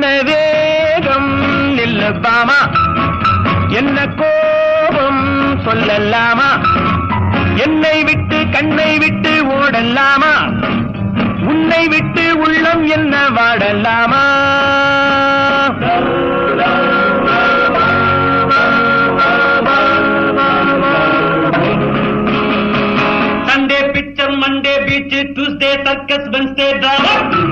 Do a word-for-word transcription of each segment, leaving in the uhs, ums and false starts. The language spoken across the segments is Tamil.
வேகம் நில்லப்பாமா, என்ன கோபம் சொல்லலாமா, என்னை விட்டு கண்ணை விட்டு ஓடலாமா, உன்னை விட்டு உள்ளம் என்ன வாடலாமா. Sunday picture, Monday beach, Tuesday circus, Wednesday drama,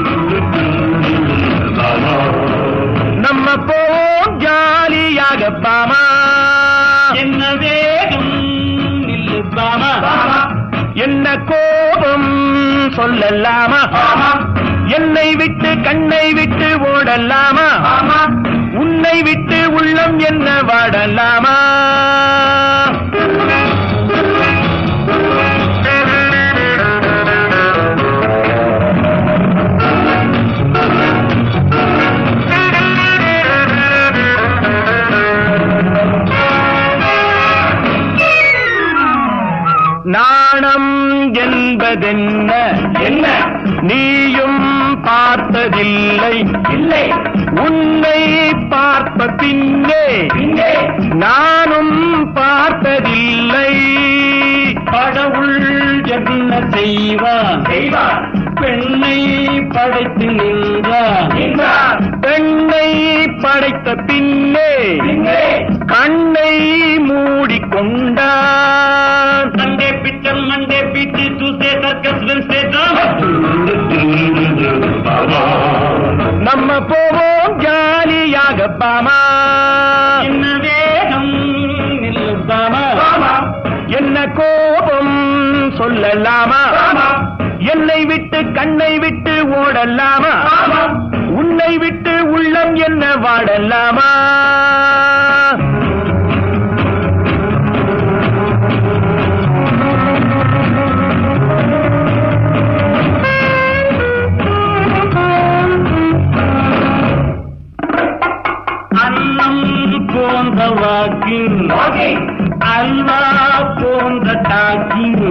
நம்ம போவோம் ஜாலியாக பாமா. என்ன வேகம் நில்லு பாமா, என்ன கோபம் சொல்லலாமா, என்னை விட்டு கண்ணை விட்டு ஓடலாமா, உன்னை விட்டு உள்ளம் என்ன வாடலாமா. நாணம் என்பதென்ன, என்ன நீயும் பார்த்ததில்லை, இல்லை உன்னை பார்த்த பின்னே நானும் பார்த்ததில்லை. கடவுள் என்ன செய்வார், பெண்ணை படைத்து நின்றார், பெண்ணை படைத்த பின்னே கண்ணை மூடிக்கொண்டார். Sunday picture, Monday beach, Tuesday circus, Wednesday drama, நம்ம போவோம் ஜாலியாக பாமா. என்ன வேகம் நில்லு பாமா, என்ன கோபம் சொல்லலாமா, என்னை விட்டு கண்ணை விட்டு ஓடலாமா, உன்னை விட்டு உள்ளம் என்ன வாடலாமா. அன்னம் போன்ற வாக்கின், அல்வா போன்ற டாக்கின்,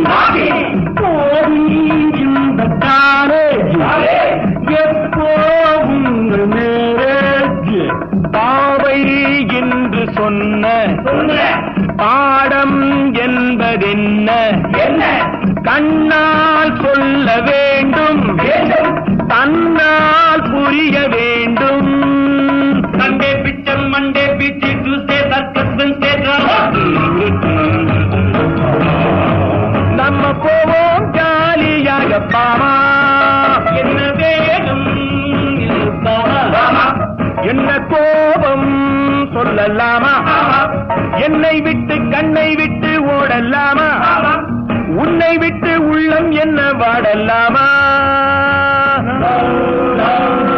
இந்த காலேஜ் எப்போ உங்கள் மேரேஜ். பாவை என்று சொன்ன பாடம் என்பதென்ன, கண்ணால் சொல்ல வேண்டும், தன்னால் புரிய வேண்டும். Sunday picture, Monday beach, Tuesday circus, Wednesday drama, நம்ம போவோம் ஜாலியாக பாமா. என்ன வேகம் பாமா, என்ன கோபம் சொல்லலாமா, என்னை விட்டு கண்ணை விட்டு ஓடலாமா, உன்னை விட்டு உள்ளம் என்ன வாடலாமா.